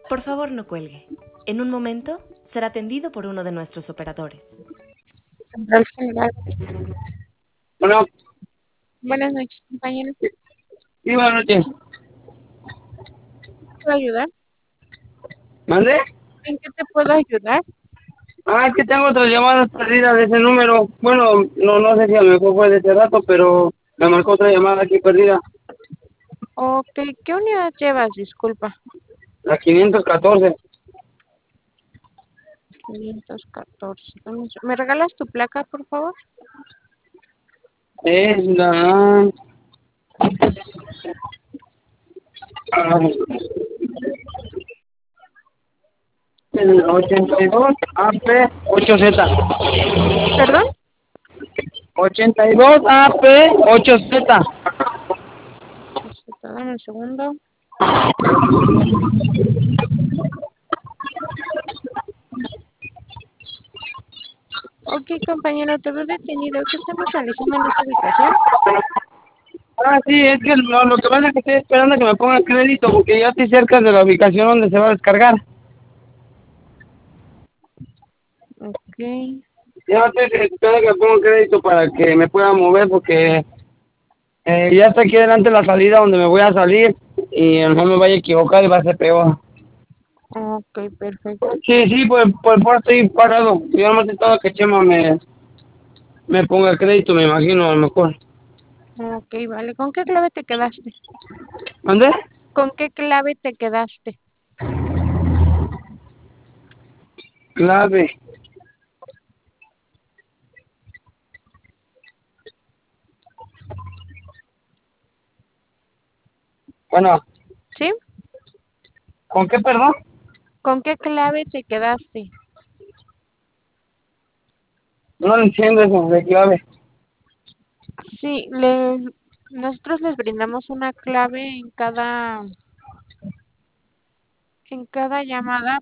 Por favor, no cuelgue. En un momento será atendido por uno de nuestros operadores. Central General. Bueno, Buenas noches, compañero. sí, buenas noches. ¿Puedo ayudar? ¿Mande? ¿En qué te puedo ayudar? Es que tengo otras llamadas perdidas de ese número. Bueno, no sé si a lo mejor fue de ese rato, pero me marcó otra llamada aquí perdida. Ok, ¿qué unidad llevas? Disculpa. La 514. 514. ¿Me regalas tu placa, por favor? Es la... ah, el 82 AP 8Z. ¿Perdón? 82 AP 8Z. Dame un segundo. Ok, compañero, te veo detenido. ¿Qué estamos realizando en esta ubicación? Sí, es que lo que pasa es que estoy esperando a que me pongan crédito porque ya estoy cerca de la ubicación donde se va a descargar. Ok. Ya estoy esperando que me pongan crédito para que me pueda mover porque ya está aquí delante la salida donde me voy a salir y no me vaya a equivocar y va a ser peor. Ok, perfecto. Sí, por estoy parado. Yo no necesitaba que Chema me ponga crédito, me imagino, a lo mejor. Ok, vale. ¿Con qué clave te quedaste? ¿Dónde? ¿Con qué clave te quedaste? Clave. Bueno, ¿Sí? ¿con qué, perdón? ¿Con qué clave te quedaste? No lo entiendo eso de clave. Sí, nosotros les brindamos una clave en cada llamada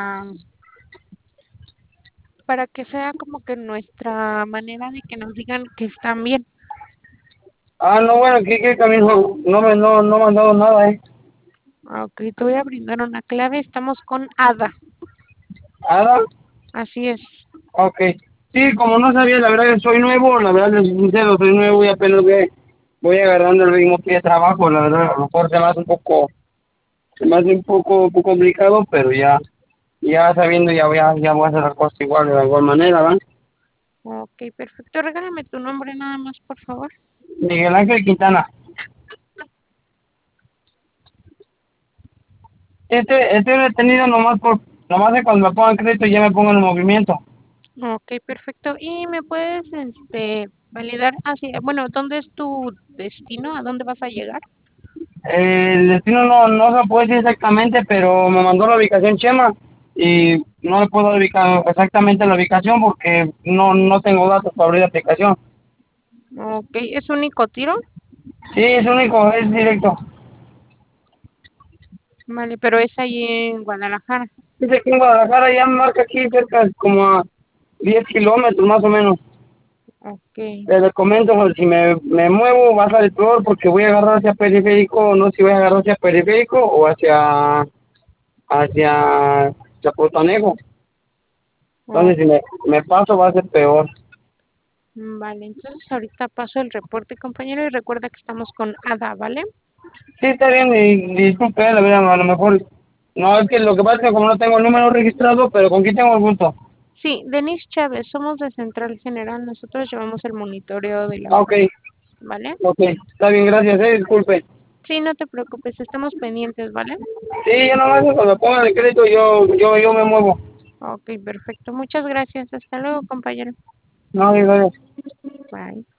para que sea como que nuestra manera de que nos digan que están bien. No, bueno, ¿qué camino? No me han dado nada, Ok, te voy a brindar una clave. Estamos con Ada. ¿Nada? Así es. Ok. Sí, como no sabía, la verdad que soy nuevo, la verdad les sincero, soy nuevo y apenas voy agarrando el ritmo que de trabajo, la verdad, a lo mejor se me hace un poco complicado, pero ya sabiendo, ya voy a hacer las cosas igual, de igual manera, ¿verdad? Ok, perfecto. Regálame tu nombre nada más, por favor. Miguel Ángel Quintana. Este detenido nomás de cuando me pongan crédito ya me pongo en movimiento. Ok, perfecto. ¿Y me puedes, validar bueno, dónde es tu destino? ¿A dónde vas a llegar? El destino no se lo puedo decir exactamente, pero me mandó la ubicación Chema y no le puedo ubicar exactamente la ubicación porque no tengo datos para abrir la aplicación. Ok, ¿es único tiro? Sí, es único, es directo. Vale, pero es ahí en Guadalajara. Dice aquí en Guadalajara, ya me marca aquí cerca, como a 10 kilómetros más o menos. Ok, Les comento, pues, si me muevo va a salir peor porque voy a agarrar hacia periférico, no sé si voy a agarrar hacia periférico o hacia Zapotanejo. ok. Entonces si me paso va a ser peor. Vale, entonces ahorita paso el reporte, compañero, y recuerda que estamos con Ada, ¿vale? Sí, está bien, y disculpe, la verdad, a lo mejor. No, es que lo que pasa es que como no tengo el número registrado, pero con quién tengo el gusto. Sí, Denise Chávez, somos de Central General, nosotros llevamos el monitoreo de la Ok, unidad, ¿vale? ok, está bien, gracias, disculpe. Sí, no te preocupes, estamos pendientes, ¿vale? Sí, yo nomás cuando me pongan el crédito yo me muevo. Ok, perfecto, muchas gracias, hasta luego, compañero. No, gracias. Bye.